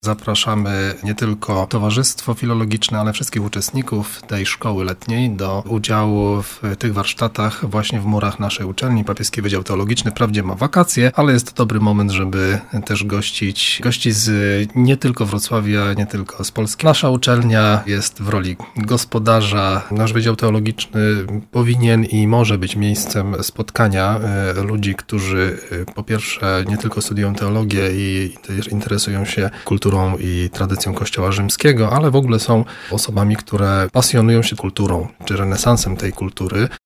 Zapraszamy nie tylko towarzystwo filologiczne, ale wszystkich uczestników tej szkoły letniej do udziału w tych warsztatach właśnie w murach naszej uczelni. Papieski Wydział Teologiczny wprawdzie ma wakacje, ale jest to dobry moment, żeby też gościć gości z nie tylko Wrocławia, nie tylko z Polski. Nasza uczelnia jest w roli gospodarza. Nasz Wydział Teologiczny powinien i może być miejscem spotkania ludzi, którzy po pierwsze nie tylko studiują teologię i interesują się kulturą i tradycją Kościoła rzymskiego, ale w ogóle są osobami, które pasjonują się kulturą, czy renesansem tej kultury.